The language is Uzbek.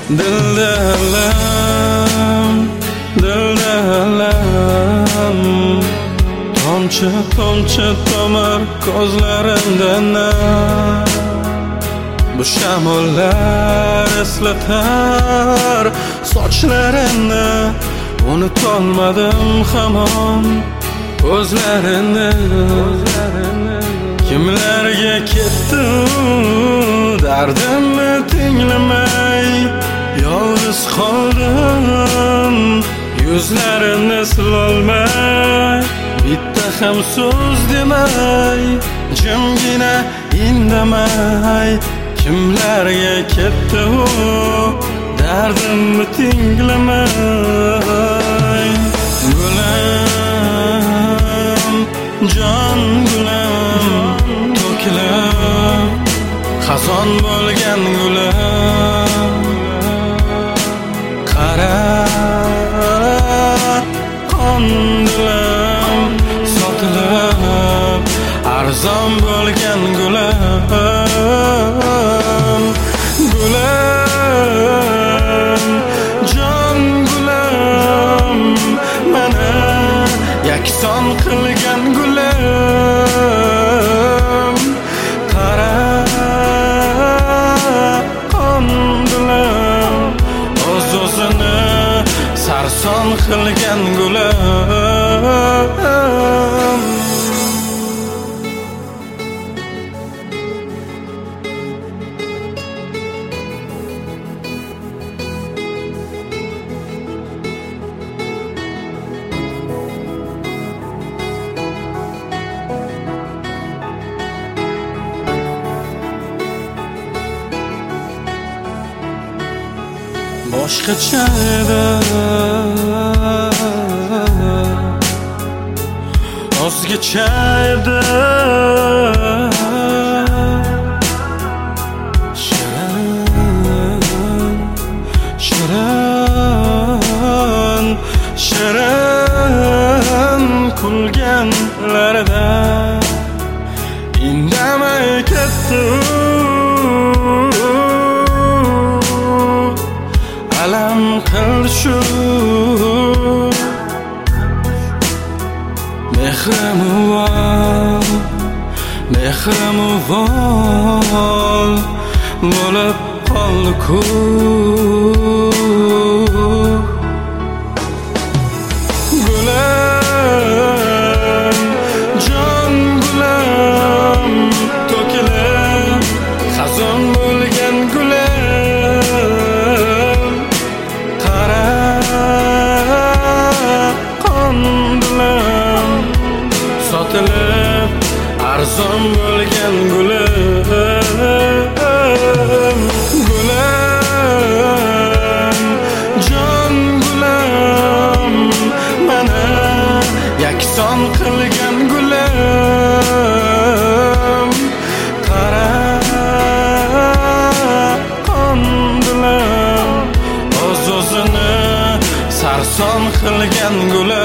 Dilda alam, dilda alam. Tomchi tomchi tomar ko'zlarimdan bu shamollar eslatar sochlarini. Unutolmadim hamon ko'zlarini. Kimlarga ketdi dardimni tinglamay, yolg'iz qoldim yuzlarini silolmay. Bitta ham so'z demay, jimgina indamay. Kimlarga ketdi dardimni tinglamay. Gulam, jon gulam, to'kilib xazon bo'lgan gulam. Qara qon dilim sotilib arzon bo'lgan gulam. Gulam, jon gulam, mana yakson qilgan gulam. Qara qon dilim o'z-o'zini sarson qilgan gulam. Boshqacha edi, o'zgacha edi. Shirin, shirin, shirin kulganlarida indamay ketdi. Alam qildi shu mehrimuvol, mehrimuvol bo'lib qoldi-ku. Gulam, jon gulam, to'kilib xazon bo'lgan gulam. Sotilib arzon bo'lgan gulam. Gulam, jon gulam, mana yakson qilgan gulam. Qara qon dilim o'z-o'zini sarson qilgan gulam.